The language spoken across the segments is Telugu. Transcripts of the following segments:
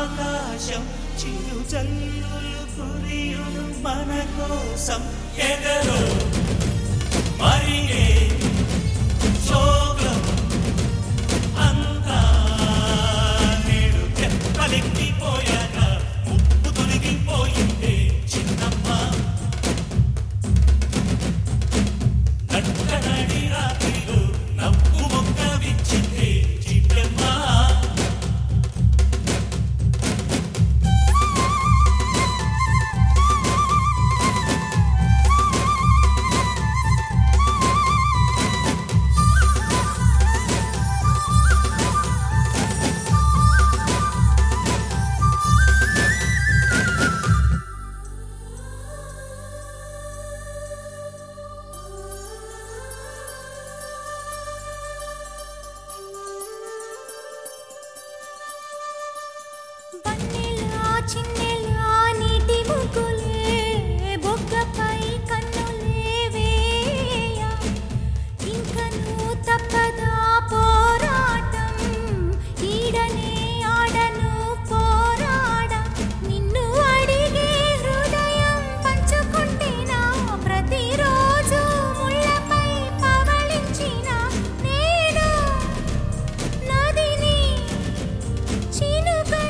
ఆకాశం చిరుజల్లులు కురియును మన కోసం ఎదలో మరిగే శోకం అంతా నేడు తెప్పలెక్కిపోయాక ముప్పు తొలగిపోయిందే చిన్నమ్మ నట్టనడి రాత్రిలో నవ్వు మొక్క విచ్చిందే చిట్టమ్మ చిన్నెలా నీటి ముగ్గులే బొగ్గపై కన్నులే వేయ ఇంకను తప్పదా పోరాటం ఈడనే ఆడను పోరాడ నిన్ను అడిగే హృదయం పంచుకుంటేనా ప్రతిరోజు ముళ్ళపై పవళించిన నేను నదిని చినుకై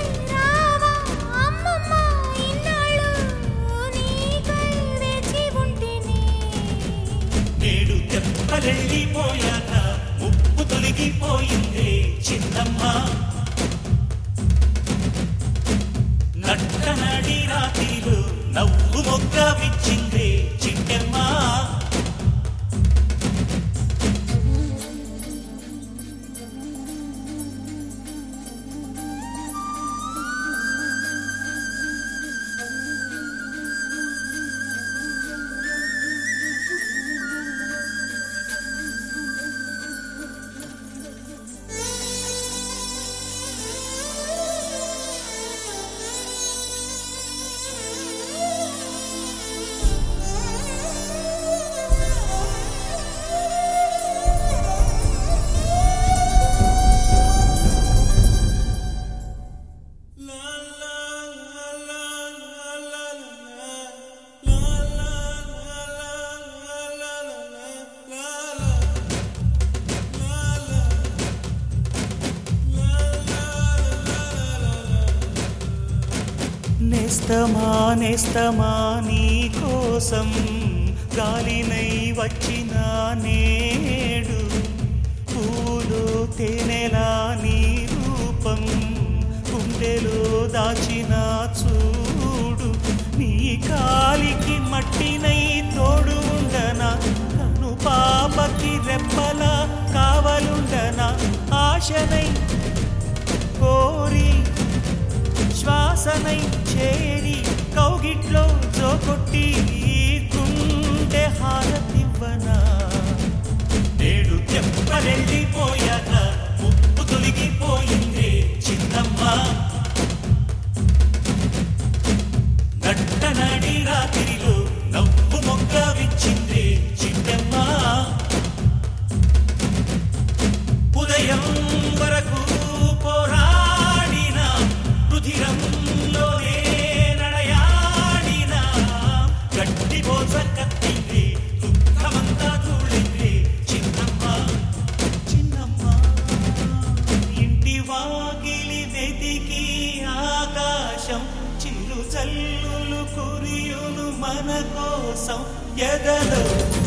నేడు తెప్పలెళ్ళిపోయాక ముప్పు తొలగిపోయిందే చిన్నమ్మ నట్టనడి రాత్రిలో నవ్వు మొగ్గ విచ్చిందే చిట్టమ్మ నేస్తమా నేస్తమా నీ కోసం గాలినై వచ్చిన నేడు పూలు తేనెలా నీ రూపం గుండెలో దాచిన చూడు నీ కాలికి మట్టినై తోడు ఉండనా కను పాపకి రెప్పలా కావలుండనా ఆశనై కోరి శ్వాసనై చేరి కౌగిట్లో జోకొట్టి గుండె హారతివ్వనా నేడు తెప్పలెళ్ళిపోయాక ముప్పు తొలగిపోయిందే చిన్నమ్మ నట్టనడి రాత్రిలో నవ్వు మొగ్గ విచ్చిందే చిట్టమ్మ ఉదయం వరకు పోరాడిన రుధిరంలోనే నడయాడిన గట్టి బోస కత్తింది దుఃఖమంతా తూళింది చిన్నమ్మ చిన్నమ్మ ఇంటి వాకిలి వెతికి ఆకాశం చిరు జల్లులు కురియును మన కోసం ఎదలో